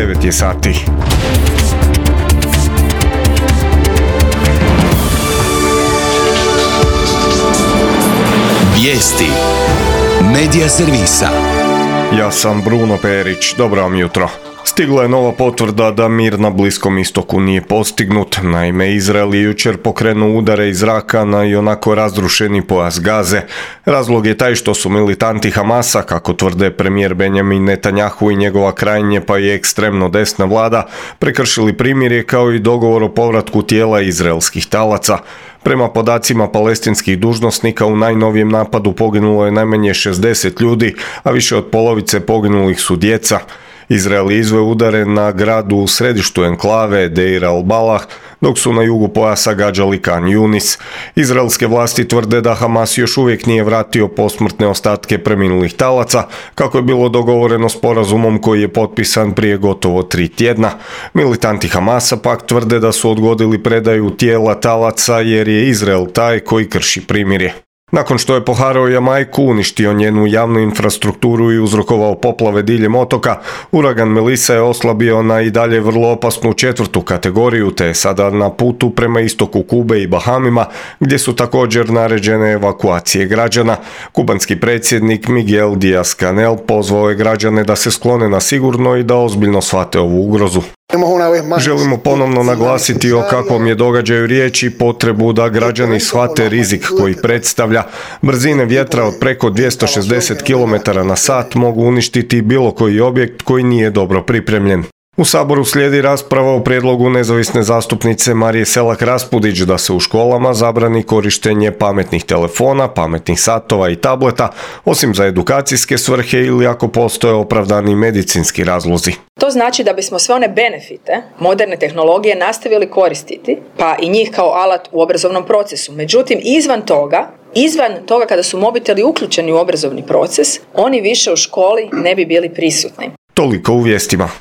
9 je sati. Vijesti Medija servisa. Ja sam Bruno Perić, dobro vam jutro. Stigla je nova potvrda da mir na Bliskom istoku nije postignut. Naime, Izrael je jučer pokrenuo udare iz zraka na ionako razrušeni pojas Gaze. Razlog je taj što su militanti Hamasa, kako tvrde premijer Benjamin Netanjahu i njegova krajnje pa i ekstremno desna vlada, prekršili primirje kao i dogovor o povratku tijela izraelskih talaca. Prema podacima palestinskih dužnosnika u najnovijem napadu poginulo je najmanje 60 ljudi, a više od polovice poginulih su djeca. Izrael je izveo udare na gradu u središtu enklave Deir al-Balah, dok su na jugu pojasa gađali Khan Yunis. Izraelske vlasti tvrde da Hamas još uvijek nije vratio posmrtne ostatke preminulih talaca, kako je bilo dogovoreno sporazumom koji je potpisan prije gotovo 3 tjedna. Militanti Hamasa pak tvrde da su odgodili predaju tijela talaca jer je Izrael taj koji krši primirje. Nakon što je poharao Jamajku, uništio njenu javnu infrastrukturu i uzrokovao poplave diljem otoka, uragan Melissa je oslabio na i dalje vrlo opasnu 4. kategoriju, te je sada na putu prema istoku Kube i Bahamima, gdje su također naređene evakuacije građana. Kubanski predsjednik Miguel Díaz-Canel pozvao je građane da se sklone na sigurno i da ozbiljno shvate ovu ugrozu. Želimo ponovno naglasiti o kakvom je događaju riječ i potrebu da građani shvate rizik koji predstavlja. Brzine vjetra od preko 260 km/h mogu uništiti bilo koji objekt koji nije dobro pripremljen. U Saboru slijedi rasprava o prijedlogu nezavisne zastupnice Marije Selak Raspudić da se u školama zabrani korištenje pametnih telefona, pametnih satova i tableta, osim za edukacijske svrhe ili ako postoje opravdani medicinski razlozi. To znači da bismo sve one benefite moderne tehnologije nastavili koristiti, pa i njih kao alat u obrazovnom procesu. Međutim, izvan toga kada su mobiteli uključeni u obrazovni proces, oni više u školi ne bi bili prisutni. Toliko u vijestima.